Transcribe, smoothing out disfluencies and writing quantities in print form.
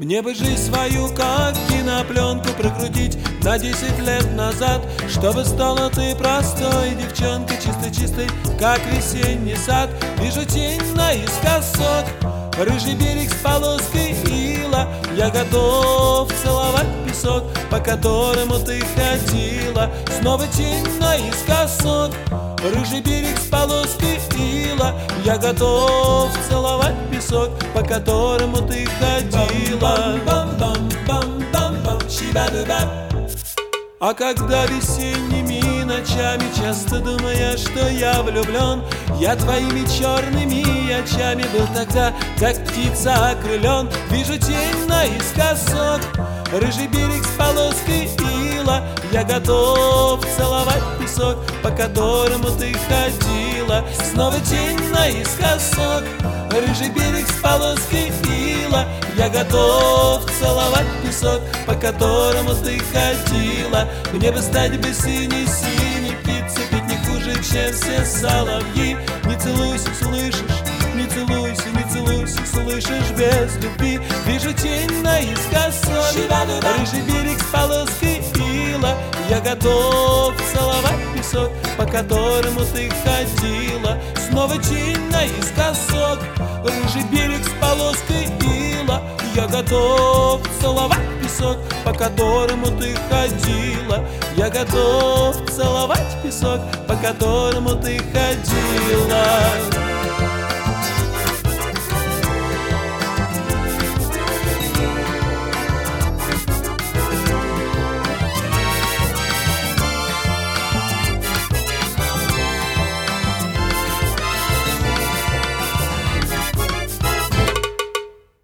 Мне бы жизнь свою, как кинопленку, прокрутить на 10 лет назад, чтобы стала ты простой девчонкой, чистой-чистой, как весенний сад. Вижу тень наискосок, рыжий берег с полоской ила. Я готов целовать песок, по которому ты ходила. Снова тень наискосок, рыжий берег с полоской ила. Я готов целовать песок, по которому ты ходила. А когда весенними ночами часто думая, что я влюблен, я твоими черными очами был тогда, как птица окрылен. Вижу тень наискосок, рыжий берег с полоской ила. Я готов целовать песок, по которому ты ходила. Снова тень наискосок, рыжий берег с полоской ила. Я готов целовать песок, по которому ты ходила. Мне бы стать бы синей-синей птицей, петь не хуже, чем все соловьи. Не целуйся, слышишь? Не целуйся, не целуйся, слышишь, без любви. Вижу тень наискосок, рыжий берег с полоской ила. Я готов целовать песок, по которому ты ходила. Снова тень наискосок, рыжий берег с полоской ила. Я готов целовать песок, по которому ты ходила. Я готов целовать песок, по которому ты ходила.